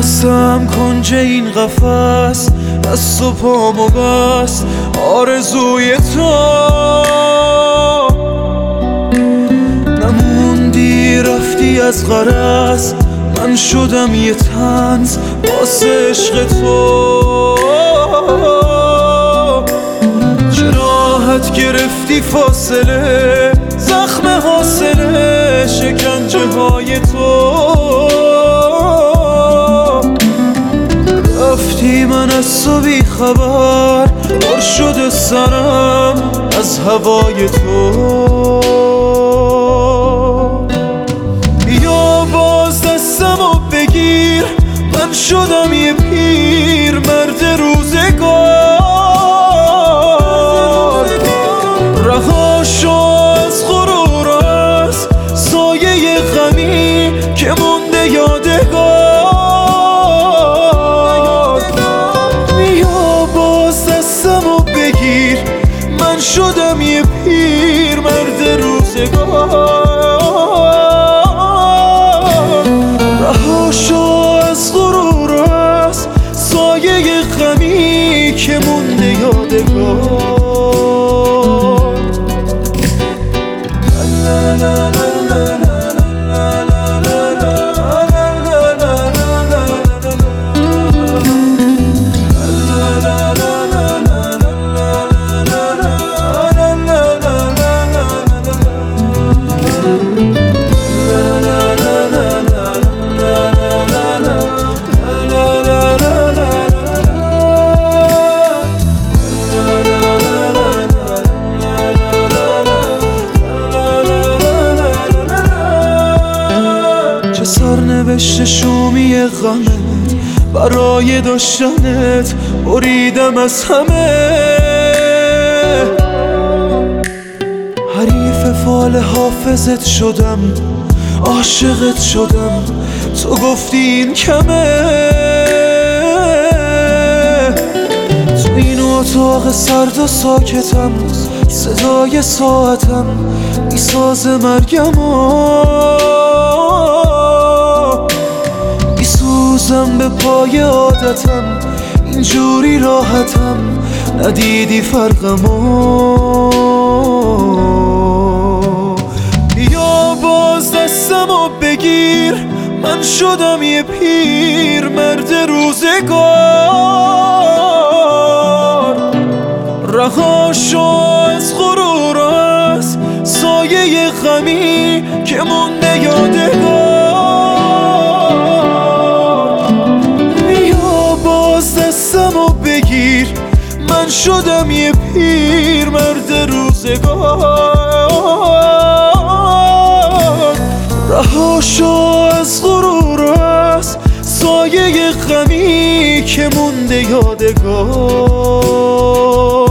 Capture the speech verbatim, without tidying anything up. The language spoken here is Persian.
بستم کنج این قفس، دست و پامو بس آرزوی تو. نموندی رفتی از غرض، من شدم یه طنز واسه عشق تو. چه راحت گرفتی فاصله، زخم حاصله شکنجه های تو. رفتی من از تو بی خبر، پر شده سرم از هوای تو. بیا باز دستمو بگیر، من شدم یه پیر مرد روزگار. رها شو از غرور، از سایه غمی که مونده یادگار. بیا باز دستمو بگیر، من شدم یه پیر مرد روزگار. رها شو از غرور، از سایه غمی که مونده یادگار. سرنوشت شومی غمت، برای داشتنت بریدم از همه. حریف فال حافظت شدم، عاشقت شدم، تو گفتی این کمه. تو این اتاق سرد و ساکتم، صدای ساعتم میساز مرگمو. میسوزم به پای عادتم، اینجوری راحتم، ندیدی فرقمو. بیا باز دستمو بگیر، من شدم یه پیر مرد روزگار. رها شو از غرور، از سایه غمی که مونده یادگار. بیا باز دستمو بگیر، من شدم یه پیر مرد روزگار. رها شو از غرور، از سایه غمی که مونده یادگار.